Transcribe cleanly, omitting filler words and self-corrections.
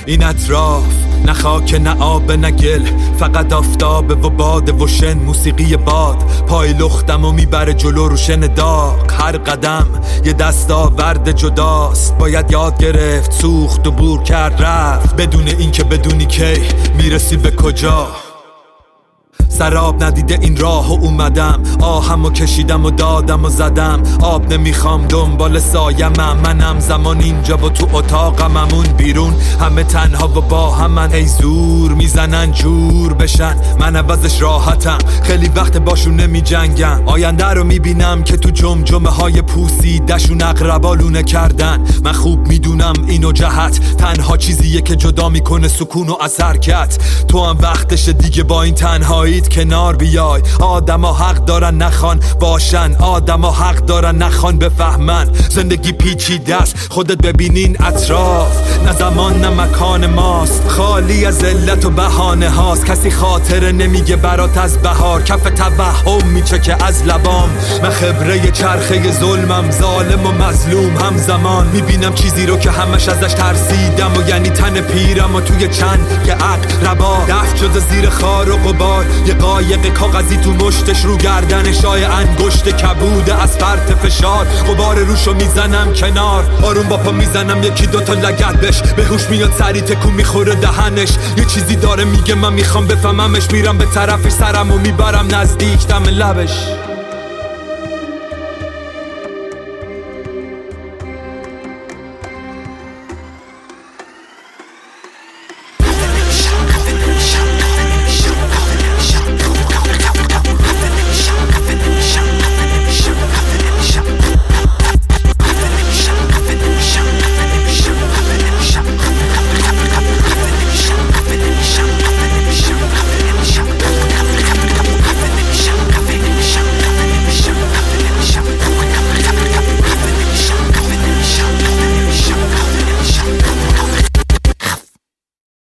این اطراف نه خاک نه آب نه گل، فقط آفتاب و باد و شن. موسیقی باد پای لختم و میبره جلو رو شن داغ. هر قدم یه دستاورد جداست، باید یاد گرفت سوخت و بور کرد رفت، بدون این که بدونی کی میرسی به کجا. سراب ندیده این راه و اومدم، آهمو کشیدم و دادم و زدم. آب نمیخوام دنبال سایمم، منم زمان اینجا و تو اتاقم، اون بیرون همه تنها و با همن. ای زور میزنن جور بشن، من عوضش راحتم، خیلی وقت باشون نمی جنگم. آینده رو میبینم که تو جمجمه های پوسیدشون اقربا لونه کردن. من خوب میدونم اینو جهت تنها چیزیه که جدا میکنه سکون و از حرکت. تو هم وقتش دیگه با این تنهاییت کنار بیای. آدما حق دارن نخوان باشن، آدما حق دارن نخوان بفهمن. زندگی پیچیده است، خودت ببینین اطراف، نه زمان نه مکان ماست، خالی از علت و بهانه هاست. کسی خاطره نمیگه برات از بهار، کف توهم میچکه از لبام. من خبره چرخه ظلمم، ظالم و مظلوم همزمان. میبینم چیزی رو که همش ازش ترسیدم و یعنی تن پیرم و توی چند که عقربا دفت شده زیر خار و غبار. یه قایق کاغذی تو مشتش، رو گردنش های انگشت کبوده از فرط فشار. غبار روشو میزنم کنار، آروم با پا میزنم یکی دوتا لگد بش. به هوش میاد سری تکون میخوره دهنش، یه چیزی داره میگه من میخوام بفهممش. میرم به طرفش سرمو میبرم نزدیک دم لبش.